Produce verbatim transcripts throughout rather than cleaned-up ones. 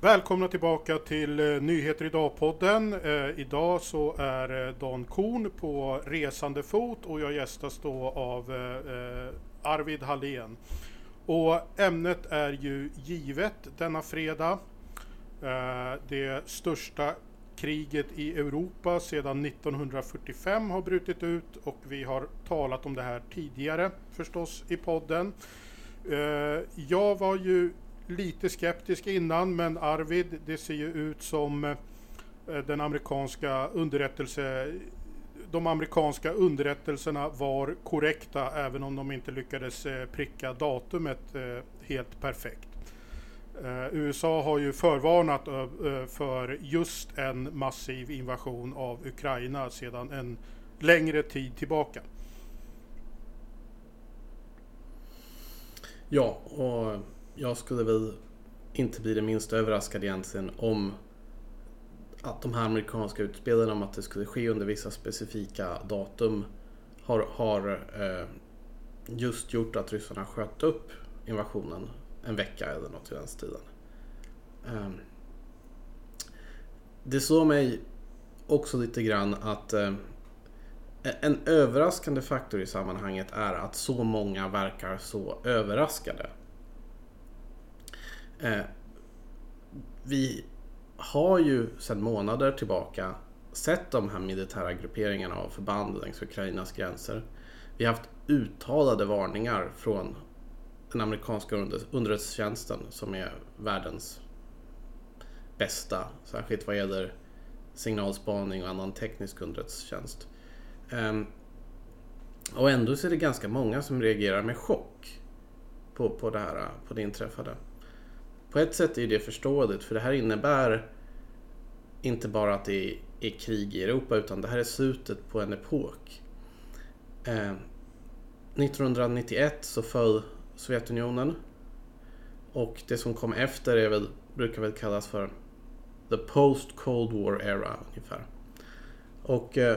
Välkomna tillbaka till eh, Nyheter idag-podden. Eh, idag så är eh, Dan Korn på resande fot och jag gästas då av eh, Arvid Hallén. Och ämnet är ju givet denna fredag. Eh, det största kriget i Europa sedan nittonhundrafyrtiofem har brutit ut och vi har talat om det här tidigare förstås i podden. Eh, jag var ju lite skeptisk innan, men Arvid, det ser ju ut som eh, den amerikanska underrättelse, de amerikanska underrättelserna var korrekta även om de inte lyckades eh, pricka datumet eh, helt perfekt. Eh, U S A har ju förvarnat eh, för just en massiv invasion av Ukraina sedan en längre tid tillbaka. Ja, och jag skulle väl inte bli det minst överraskad egentligen om att de här amerikanska utspelen om att det skulle ske under vissa specifika datum har, har eh, just gjort att ryssarna sköt upp invasionen en vecka eller något i den stilen. Eh, det slår mig också lite grann att eh, en överraskande faktor i sammanhanget är att så många verkar så överraskade. Eh, vi har ju sedan månader tillbaka sett de här militära grupperingarna av förband längs Ukrainas gränser. Vi har haft uttalade varningar från den amerikanska underrättelsetjänsten som är världens bästa, särskilt vad gäller signalspaning och annan teknisk underrättelsetjänst. Um, och ändå så är det ganska många som reagerar med chock på, på det här, på det inträffade. På ett sätt är det förståeligt, för det här innebär inte bara att det är, är krig i Europa, utan det här är slutet på en epok. Eh, nittonhundranittioett så föll Sovjetunionen, och det som kom efter är väl, brukar väl kallas för the post-Cold War era ungefär. Och eh,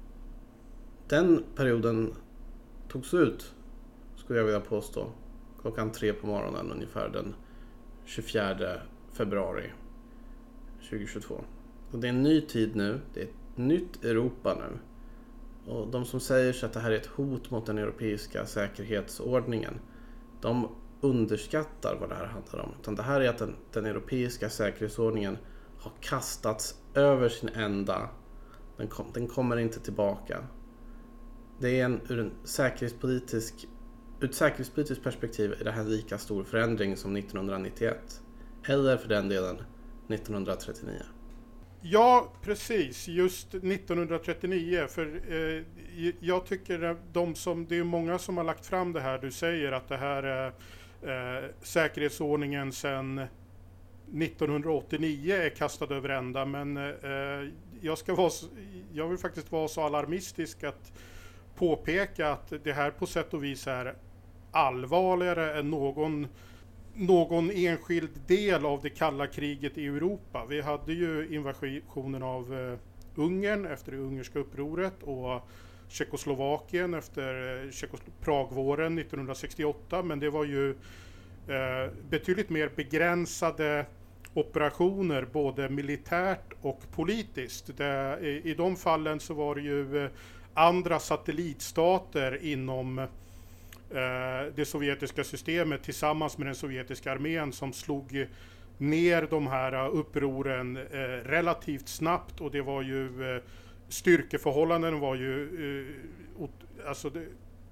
den perioden tog slut, skulle jag vilja påstå, klockan tre på morgonen ungefär den tjugofjärde februari tjugohundratjugotvå. Och det är en ny tid nu, det är ett nytt Europa nu. Och de som säger så att det här är ett hot mot den europeiska säkerhetsordningen, de underskattar vad det här handlar om. Utan det här är att den, den europeiska säkerhetsordningen har kastats över sin ända. Den, kom, den kommer inte tillbaka. Det är en, ur en säkerhetspolitisk Ur ett säkerhetspolitiskt perspektiv är det här lika stor förändring som nittonhundranittioett. Eller för den delen nittonhundratrettionio. Ja, precis. Just nittonhundratrettionio. För eh, jag tycker att de som, det är många som har lagt fram det här. Du säger att det här är eh, säkerhetsordningen sedan nittonhundraåttionio är kastad över ända. Men eh, jag, ska vara, jag vill faktiskt vara så alarmistisk att påpeka att det här på sätt och vis är allvarligare än någon, någon enskild del av det kalla kriget i Europa. Vi hade ju invasionen av uh, Ungern efter det ungerska upproret och Tjeckoslovakien efter uh, Tjeckoslo- Pragvåren nittonhundrasextioåtta, men det var ju uh, betydligt mer begränsade operationer både militärt och politiskt. Det, i, I de fallen så var det ju uh, andra satellitstater inom eh, det sovjetiska systemet tillsammans med den sovjetiska armén som slog ner de här upproren eh, relativt snabbt, och det var ju eh, styrkeförhållanden var ju eh, alltså det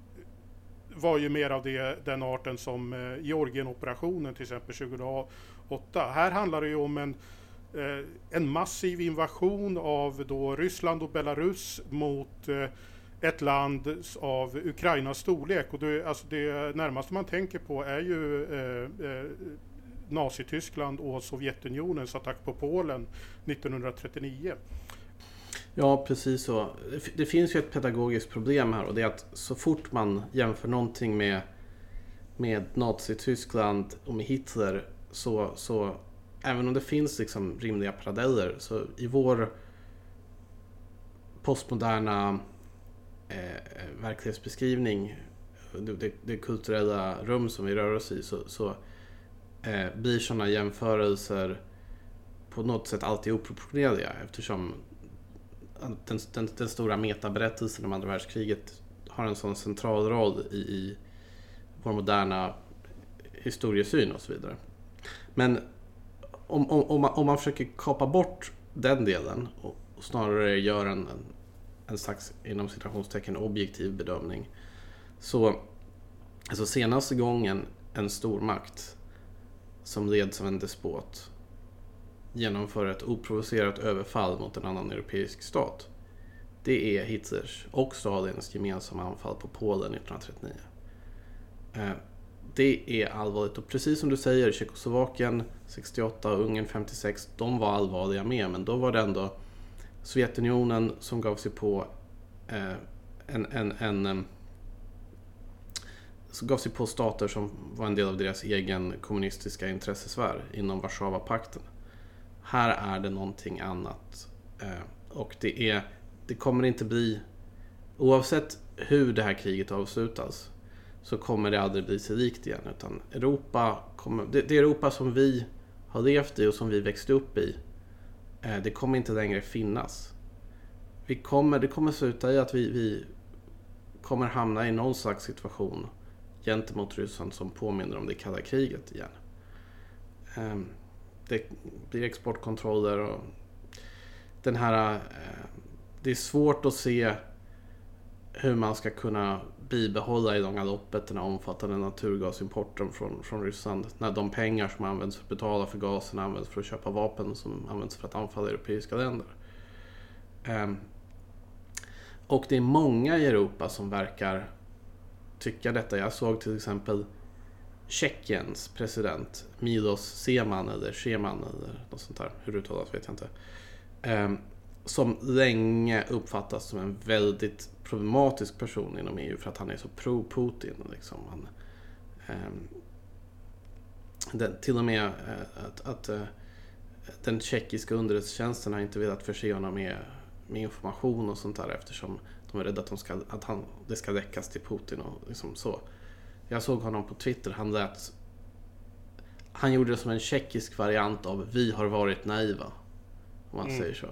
var ju mer av det, den arten som eh, Georgien-operationen till exempel tjugohundraåtta. Här handlar det ju om en Eh, en massiv invasion av då Ryssland och Belarus mot eh, ett land av Ukrainas storlek. Och det, alltså det närmaste man tänker på är ju eh, eh, Nazityskland och Sovjetunionens attack på Polen nittonhundratrettionio. Ja, precis så. Det finns ju ett pedagogiskt problem här, och det är att så fort man jämför någonting med, med Nazityskland och med Hitler så, så även om det finns liksom rimliga paralleller, så i vår postmoderna eh, verklighetsbeskrivning, det, det, det kulturella rum som vi rör oss i, så, så eh, blir sådana jämförelser på något sätt alltid oproportionerliga, eftersom den, den, den stora metaberättelsen om andra världskriget har en sån central roll i, i vår moderna historiesyn och så vidare. Men om, om, om, man, om man försöker kapa bort den delen och, och snarare gör en, en, en slags inom citationstecken objektiv bedömning, så alltså senaste gången en stormakt som leds av en despot genomför ett oprovocerat överfall mot en annan europeisk stat, det är Hitlers och Stalins gemensamma anfall på Polen nittonhundratrettionio. Eh, det är allvarligt, och precis som du säger, Tjeckoslovakien sextioåtta och Ungern femtiosex, de var allvarliga med, men då var det ändå Sovjetunionen som gav sig på eh, en, en, en, en så gav sig på stater som var en del av deras egen kommunistiska intressesfär inom Warszawapakten. Här är det någonting annat. Eh, och det är det kommer inte bli, oavsett hur det här kriget avslutas, så kommer det aldrig bli sig likt igen, utan Europa kommer, det, det Europa som vi har levt i och som vi växte upp i, eh, det kommer inte längre finnas. Vi kommer, det kommer sluta i att vi, vi kommer hamna i någon slags situation gentemot Ryssland som påminner om det kalla kriget igen. Eh, det blir exportkontroller och den här eh, det är svårt att se hur man ska kunna bibehålla i långa loppet den omfattande naturgasimporten från, från Ryssland, när de pengar som används för att betala för gasen används för att köpa vapen som används för att anfalla europeiska länder. Um, och det är många i Europa som verkar tycka detta. Jag såg till exempel Tjeckiens president Milos Zeman eller Zeman eller något sånt där, hur det uttalas vet jag inte. Um, som länge uppfattas som en väldigt problematisk person inom E U för att han är så pro-Putin. Liksom. Han, eh, den, till och med eh, att, att eh, den tjeckiska underrättelsetjänsten har inte velat förse honom med, med information och sånt där, eftersom de är rädda att, de ska, att han, det ska läckas till Putin och liksom så. Jag såg honom på Twitter, han lät han gjorde det som en tjeckisk variant av vi har varit naiva, om man mm. säger så.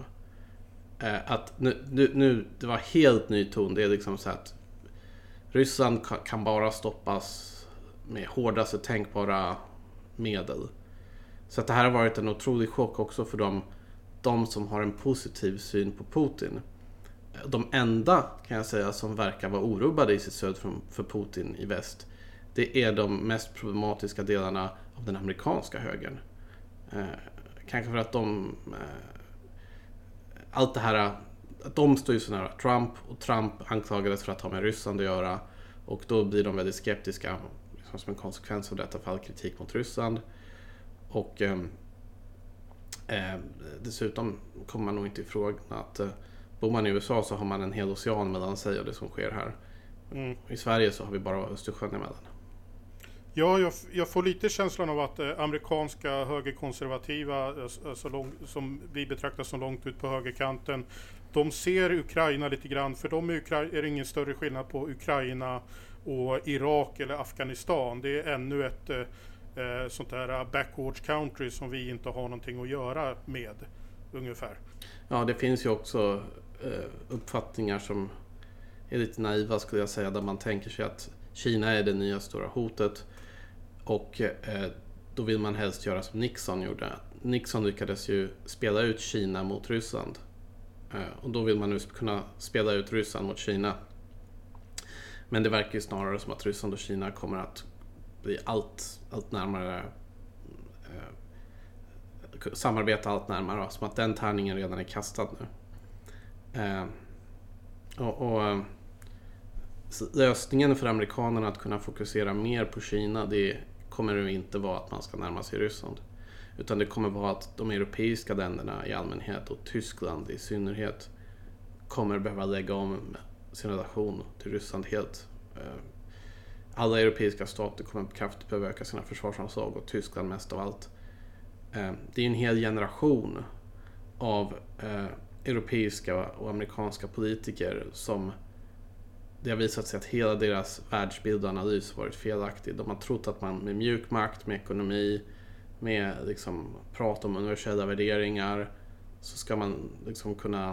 Att nu, nu, nu, det var helt ny ton. Det är liksom så att Ryssland kan bara stoppas med hårdaste tänkbara medel. Så att det här har varit en otrolig chock också för dem, de som har en positiv syn på Putin. De enda, kan jag säga, som verkar vara orubbade i sitt stöd för, för Putin i väst, det är de mest problematiska delarna av den amerikanska högern. Eh, kanske för att de eh, allt det här, att de står ju så nära Trump, och Trump anklagades för att ha med Ryssland att göra, och då blir de väldigt skeptiska liksom som en konsekvens av detta, fall kritik mot Ryssland. Och eh, eh, dessutom kommer man nog inte ifrån att eh, bor man i U S A så har man en hel ocean mellan sig och det som sker här. Mm. I Sverige så har vi bara Östersjön emellan. Ja, jag, jag får lite känslan av att eh, amerikanska högerkonservativa eh, så lång, som vi betraktar som långt ut på högerkanten, de ser Ukraina lite grann, för dem är, Ukra- är det ingen större skillnad på Ukraina och Irak eller Afghanistan. Det är ännu ett eh, sånt där backwards country som vi inte har någonting att göra med, ungefär. Ja, det finns ju också eh, uppfattningar som är lite naiva, skulle jag säga, där man tänker sig att Kina är det nya stora hotet. Och eh, då vill man helst göra som Nixon gjorde. Nixon lyckades ju spela ut Kina mot Ryssland. Eh, och då vill man nu kunna spela ut Ryssland mot Kina. Men det verkar ju snarare som att Ryssland och Kina kommer att bli allt, allt närmare, eh, samarbeta allt närmare. Som att den tärningen redan är kastad nu. Eh, och... och lösningen för amerikanerna att kunna fokusera mer på Kina, det kommer det inte vara att man ska närma sig Ryssland, utan det kommer vara att de europeiska länderna i allmänhet och Tyskland i synnerhet kommer behöva lägga om sin relation till Ryssland helt. Alla europeiska stater kommer kraftigt behöva öka sina försvarsanslag, och Tyskland mest av allt. Det är en hel generation av europeiska och amerikanska politiker som det har visat sig att hela deras världsbild och analys varit felaktig. De har trott att man med mjuk makt, med ekonomi, med liksom prat om universella värderingar, så ska man liksom kunna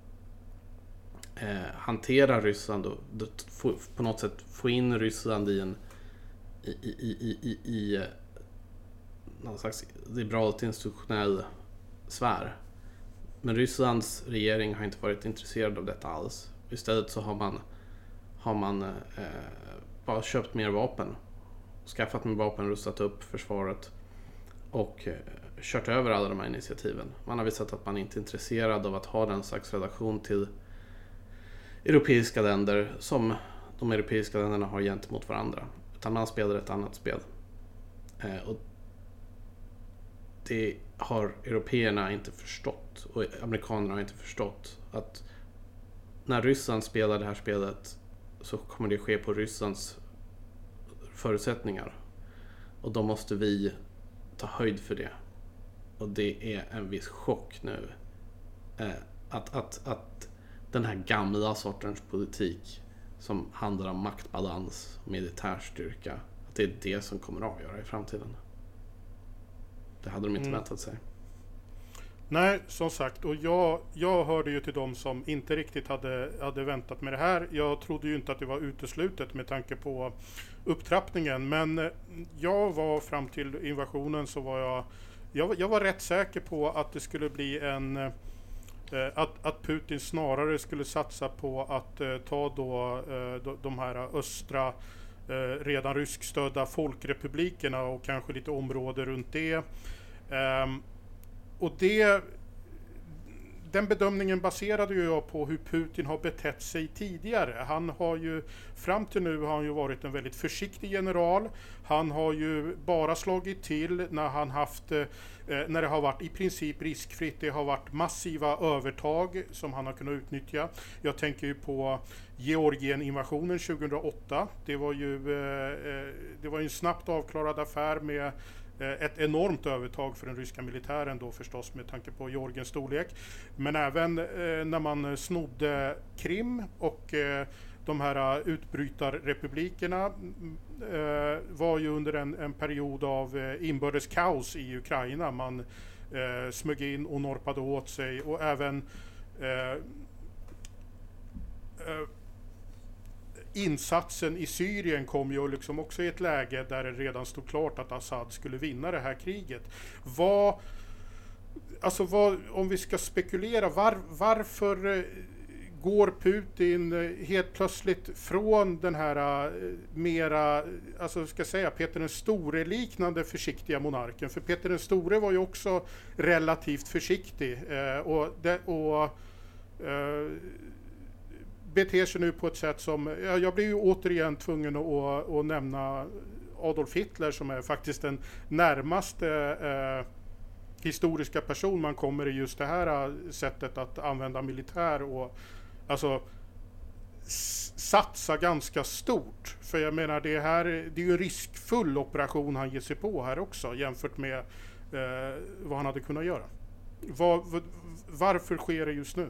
eh, hantera Ryssland och få, på något sätt få in Ryssland i en i, i, i, i, i någon slags liberalt institutionell sfär. Men Rysslands regering har inte varit intresserad av detta alls. Istället så har man har man eh, bara köpt mer vapen, skaffat mer vapen, rustat upp försvaret och eh, kört över alla de här initiativen. Man har visat att man inte är intresserad av att ha den slags relation till europeiska länder som de europeiska länderna har gentemot varandra. Utan man spelar ett annat spel. Eh, och det har européerna inte förstått och amerikanerna har inte förstått, att när Ryssland spelar det här spelet så kommer det ske på Rysslands förutsättningar. Och då måste vi ta höjd för det. Och det är en viss chock nu. Eh, att, att, att den här gamla sortens politik som handlar om maktbalans och militärstyrka, att det är det som kommer att avgöra i framtiden. Det hade de inte mm. väntat sig. Nej, som sagt. Och jag, jag hörde ju till dem som inte riktigt hade, hade väntat med det här. Jag trodde ju inte att det var uteslutet med tanke på upptrappningen. Men jag var fram till invasionen så var jag... Jag, jag var rätt säker på att det skulle bli en... Eh, att, att Putin snarare skulle satsa på att eh, ta då eh, de, de här östra eh, redan ryskstödda folkrepublikerna och kanske lite områden runt det. Eh, och det... Den bedömningen baserade ju jag på hur Putin har betett sig tidigare. Han har ju, fram till nu har han ju varit en väldigt försiktig general. Han har ju bara slagit till när han haft, eh, när det har varit i princip riskfritt. Det har varit massiva övertag som han har kunnat utnyttja. Jag tänker ju på Georgien-invasionen tjugohundraåtta. Det var ju, eh, det var ju en snabbt avklarad affär med ett enormt övertag för den ryska militären då förstås med tanke på Georgiens storlek. Men även eh, när man snodde Krim och eh, de här utbrytarrepublikerna eh, var ju under en, en period av eh, inbördes kaos i Ukraina. Man eh, smög in och norpade åt sig och även eh, eh, insatsen i Syrien kom ju liksom också i ett läge där det redan stod klart att Assad skulle vinna det här kriget. Vad, alltså vad, om vi ska spekulera, var, varför går Putin helt plötsligt från den här mera, alltså ska jag säga Peter den store liknande försiktiga monarken? För Peter den store var ju också relativt försiktig eh, och, det, och eh, beter sig nu på ett sätt som, ja, jag blir ju återigen tvungen att, att nämna Adolf Hitler som är faktiskt den närmaste eh, historiska person man kommer i just det här sättet att använda militär och alltså s- satsa ganska stort. För jag menar det här, det är ju en riskfull operation han ger sig på här också jämfört med eh, vad han hade kunnat göra. Var, var, varför sker det just nu?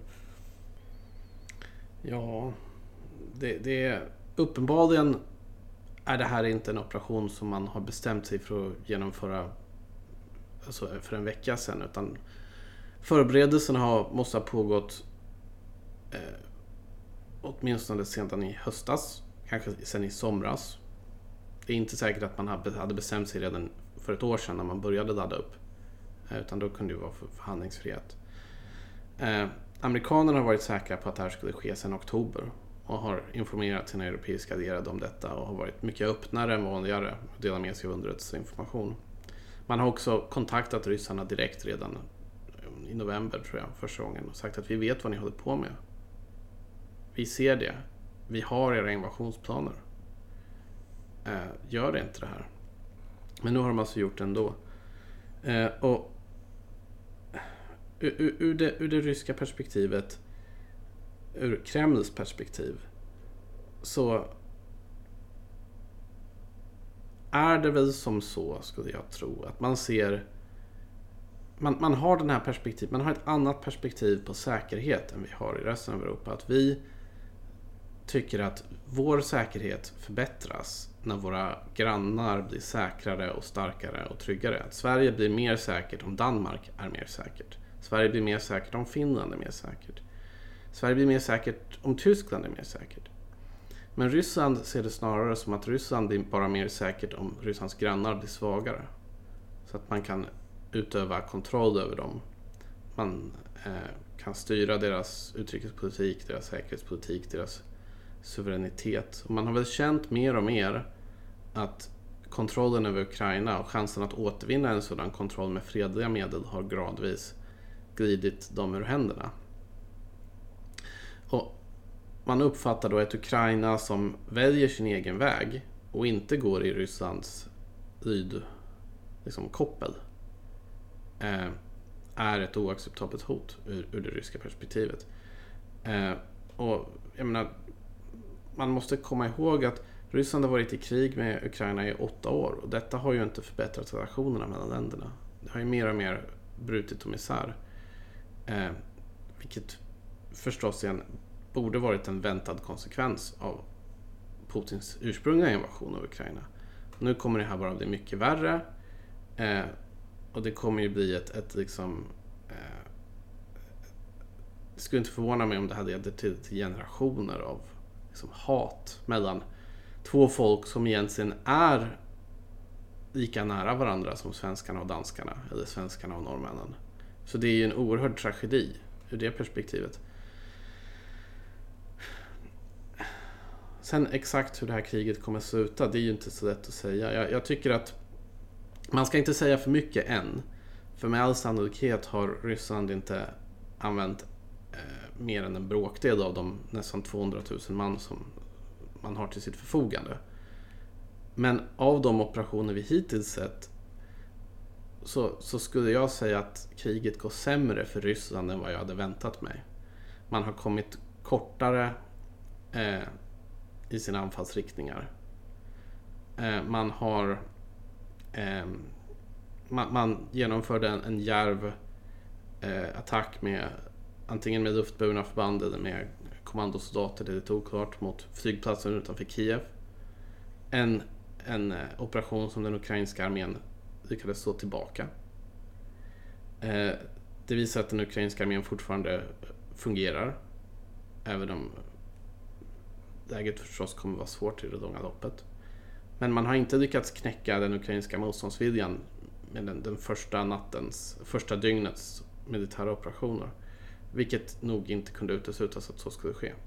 Ja, det, det är uppenbarligen är det här inte en operation som man har bestämt sig för att genomföra alltså för en vecka sedan, utan förberedelserna har, måste ha pågått eh, åtminstone sedan i höstas, kanske sedan i somras. Det är inte säkert att man hade bestämt sig redan för ett år sedan när man började ladda upp, eh, utan då kunde det vara för förhandlingsfrihet. Eh, Amerikanerna har varit säkra på att det här skulle ske sedan oktober och har informerat sina europeiska allierade om detta och har varit mycket öppnare än vanligare och delat med sig av underrättelseinformation. Man har också kontaktat ryssarna direkt redan i november tror jag första gången och sagt att vi vet vad ni håller på med. Vi ser det. Vi har era invasionsplaner. Eh, gör inte det här. Men nu har de alltså gjort det ändå. Eh, och Ur, ur, det, ur det ryska perspektivet, ur Kremls perspektiv, så är det väl som så, skulle jag tro, att man ser man, man har den här perspektivet, man har ett annat perspektiv på säkerhet än vi har i resten av Europa. Att vi tycker att vår säkerhet förbättras när våra grannar blir säkrare och starkare och tryggare. Att Sverige blir mer säkert om Danmark är mer säkert. Sverige blir mer säkert om Finland är mer säkert. Sverige blir mer säkert om Tyskland är mer säkert. Men Ryssland ser det snarare som att Ryssland blir bara mer säkert om Rysslands grannar blir svagare. Så att man kan utöva kontroll över dem. Man eh, kan styra deras utrikespolitik, deras säkerhetspolitik, deras suveränitet. Och man har väl känt mer och mer att kontrollen över Ukraina och chansen att återvinna en sådan kontroll med fredliga medel har gradvis glidit dem ur händerna. Och man uppfattar då ett Ukraina som väljer sin egen väg och inte går i Rysslands lyd, liksom koppel, eh, är ett oacceptabelt hot ur, ur det ryska perspektivet. Eh, och jag menar, man måste komma ihåg att Ryssland har varit i krig med Ukraina i åtta år och detta har ju inte förbättrat relationerna mellan länderna. Det har ju mer och mer brutit dem isär. Eh, vilket förstås igen borde varit en väntad konsekvens av Putins ursprungliga invasion av Ukraina. Nu kommer det här bara bli mycket värre eh, och det kommer ju bli ett, ett liksom eh, det skulle inte förvåna mig om det hade lett till, till generationer av liksom hat mellan två folk som egentligen är lika nära varandra som svenskarna och danskarna eller svenskarna och norrmännen. Så det är ju en oerhörd tragedi ur det perspektivet. Sen exakt hur det här kriget kommer att sluta, det är ju inte så lätt att säga. Jag, jag tycker att man ska inte säga för mycket än. För med all sannolikhet har Ryssland inte använt eh, mer än en bråkdel av de nästan tvåhundratusen man som man har till sitt förfogande. Men av de operationer vi hittills sett så, så skulle jag säga att kriget går sämre för Ryssland än vad jag hade väntat mig. Man har kommit kortare eh, i sina anfallsriktningar. Eh, man har eh, man, man genomförde en, en djärv eh, attack med antingen med luftburna förband eller med kommandosoldater, det är lite oklart, mot flygplatsen utanför Kiev. En, en eh, operation som den ukrainska armén lyckades slå tillbaka. Eh, det visar att den ukrainska armén fortfarande fungerar, även om läget förstås kommer vara svårt i det långa loppet. Men man har inte lyckats knäcka den ukrainska motståndsviljan med den, den första nattens, första dygnets militära operationer. Vilket nog inte kunde uteslutas att så skulle ske.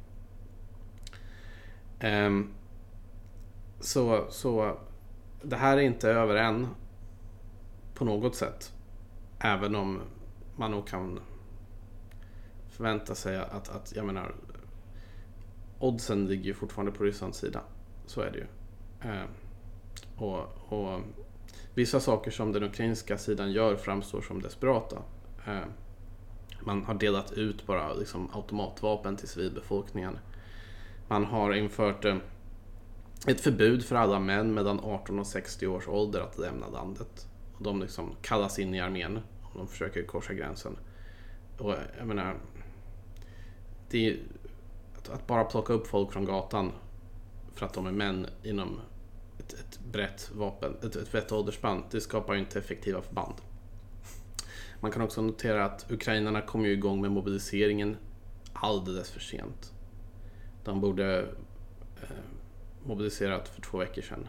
Um, så, så det här är inte över än på något sätt. Även om man nog kan förvänta sig att, att jag menar, oddsen ligger ju fortfarande på Rysslands sida. Så är det ju. Um, och, och vissa saker som den ukrainska sidan gör framstår som desperata. Um, Man har delat ut bara liksom automatvapen till civilbefolkningen. Man har infört eh, ett förbud för alla män mellan arton och sextio års ålder att lämna landet. Och de liksom kallas in i armén om de försöker korsa gränsen. Och jag menar, det är, att, att bara plocka upp folk från gatan för att de är män inom ett, ett brett vapen, ett, ett brett åldersspann, det skapar ju inte effektiva förband. Man kan också notera att ukrainarna kom ju igång med mobiliseringen alldeles för sent. De borde eh, mobiliserat för två veckor sedan.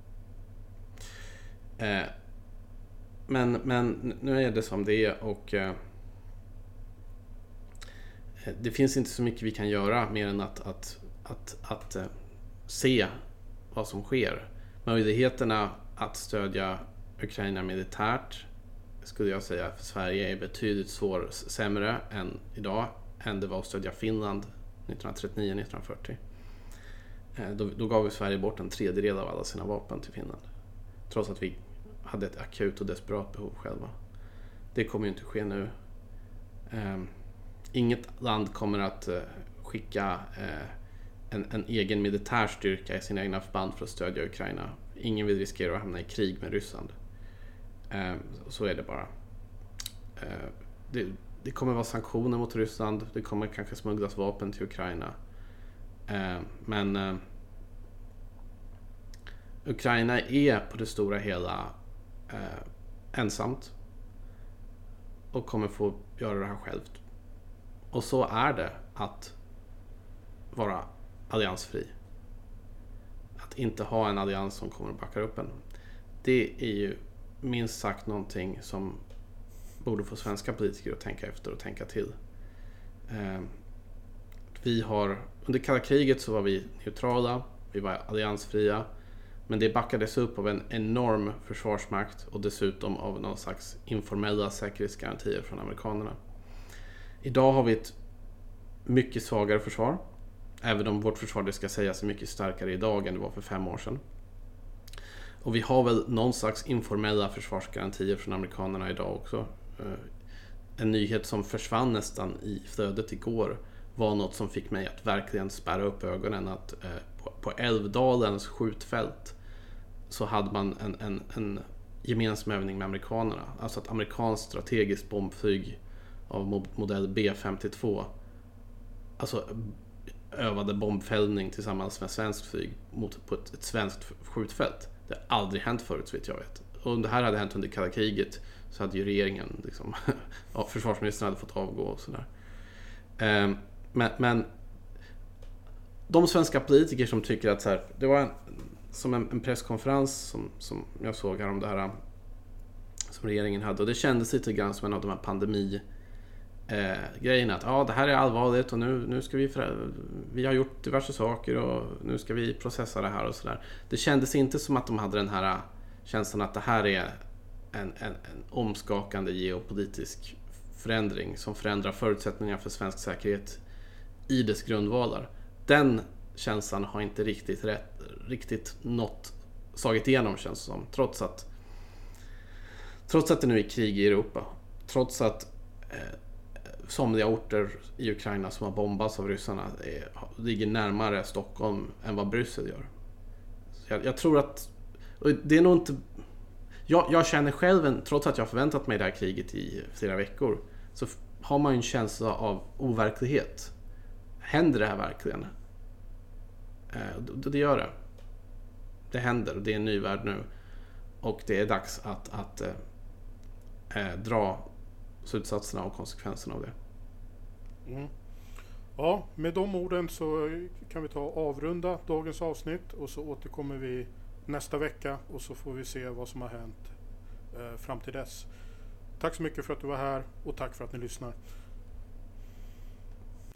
Eh, men, men nu är det som det är och eh, det finns inte så mycket vi kan göra mer än att, att, att, att eh, se vad som sker. Möjligheterna att stödja Ukraina militärt skulle jag säga för Sverige är betydligt svår, sämre än idag än det var att stödja Finland nittonhundratrettionio nittonhundrafyrtio. Då, då gav Sverige bort en tredjedel av alla sina vapen till Finland. Trots att vi hade ett akut och desperat behov själva. Det kommer ju inte ske nu. Um, inget land kommer att uh, skicka uh, en, en egen militär styrka i sina egna förband för att stödja Ukraina. Ingen vill riskera att hamna i krig med Ryssland. Uh, så är det bara. Uh, det, det kommer vara sanktioner mot Ryssland. Det kommer kanske smugglas vapen till Ukraina. Eh, men eh, Ukraina är på det stora hela eh, ensamt och kommer få göra det här självt. Och så är det att vara alliansfri. Att inte ha en allians som kommer att backa upp en. Det är ju minst sagt någonting som borde få svenska politiker att tänka efter och tänka till. Eh, vi har, under kalla kriget så var vi neutrala, vi var alliansfria, men det backades upp av en enorm försvarsmakt och dessutom av någon slags informella säkerhetsgarantier från amerikanerna. Idag har vi ett mycket svagare försvar, även om vårt försvar, det ska sägas, är mycket starkare idag än det var för fem år sedan. Och vi har väl någon slags informella försvarsgarantier från amerikanerna idag också. En nyhet som försvann nästan i flödet igår var något som fick mig att verkligen spärra upp ögonen. Att på, på Älvdalens skjutfält så hade man en, en, en gemensam övning med amerikanerna. Alltså ett amerikanskt strategiskt bombflyg av modell B femtiotvå alltså övade bombfällning tillsammans med svenskt flyg mot, på ett, ett svenskt skjutfält. Det har aldrig hänt förut, så vitt jag vet. Och om det här hade hänt under kalla kriget så hade ju regeringen, liksom, ja, försvarsministern hade fått avgå och sådär. Um, men, men de svenska politiker som tycker att så här, det var en, som en, en presskonferens som, som jag såg här om det här som regeringen hade, och det kändes lite grann som en av de här pandemi eh, grejerna, att ja, det här är allvarligt och nu, nu ska vi för, vi har gjort diverse saker och nu ska vi processa det här och sådär. Det kändes inte som att de hade den här känslan att det här är en, en, en omskakande geopolitisk förändring som förändrar förutsättningar för svensk säkerhet i dess grundvalar. Den känslan har inte riktigt rätt, riktigt nått, slagit igenom, känns som, trots att trots att det nu är krig i Europa, trots att eh, somliga orter i Ukraina som har bombats av ryssarna är, ligger närmare Stockholm än vad Bryssel gör. Jag, jag tror att, och det är nog inte, jag, jag känner själv, en, trots att jag förväntat mig det här kriget i flera veckor, så har man ju en känsla av overklighet. Händer det här verkligen? Eh, det, det gör det. Det händer, det är en ny värld nu. Och det är dags att, att eh, dra slutsatserna och konsekvenserna av det. Mm. Ja, med de orden så kan vi ta och avrunda dagens avsnitt och så återkommer vi nästa vecka och så får vi se vad som har hänt eh, fram till dess. Tack så mycket för att du var här och tack för att ni lyssnar.